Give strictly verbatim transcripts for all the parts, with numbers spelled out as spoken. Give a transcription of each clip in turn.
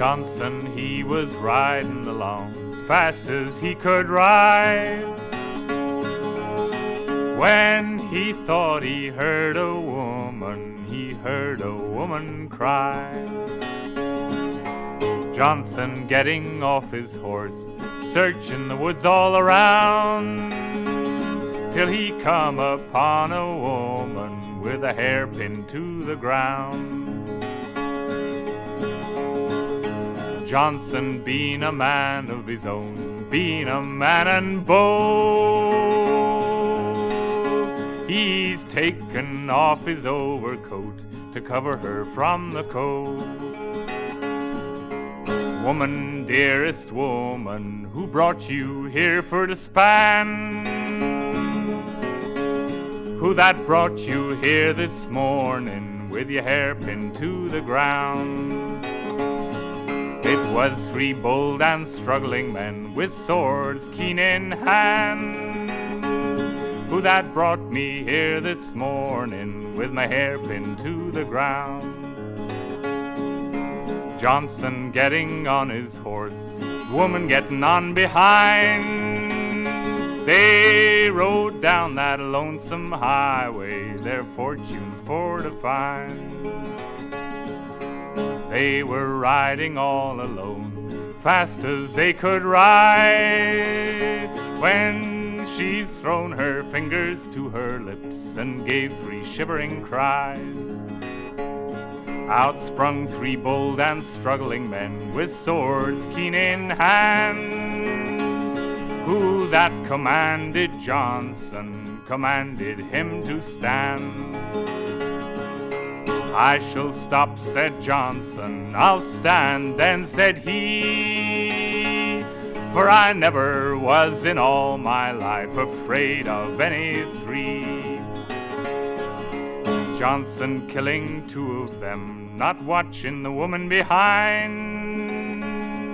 Johnson, he was riding along fast as he could ride, when he thought he heard a woman, he heard a woman cry. Johnson getting off his horse, searching the woods all around, till he come upon a woman with a hairpin to the ground. Johnson, being a man of his own, being a man and bold, he's taken off his overcoat to cover her from the cold. Woman, dearest woman, who brought you here for to span? Who that brought you here this morning with your hairpin to the ground? It was three bold and struggling men with swords keen in hand, who that brought me here this morning with my hairpin to the ground. Johnson getting on his horse, woman getting on behind, they rode down that lonesome highway, their fortunes for to find. They were riding all alone, fast as they could ride, when she's thrown her fingers to her lips and gave three shivering cries. Out sprung three bold and struggling men with swords keen in hand, who that commanded Johnson, commanded him to stand. I shall stop, said Johnson, I'll stand, then said he, for I never was in all my life afraid of any three. Johnson killing two of them, not watching the woman behind,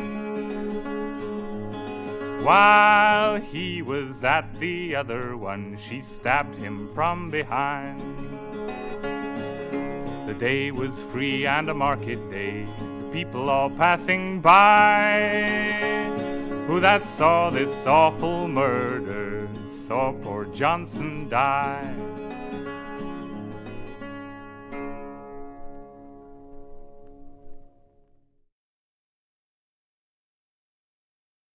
while he was at the other one, she stabbed him from behind. The day was free and a market day, the people all passing by, who that saw this awful murder saw poor Johnson die.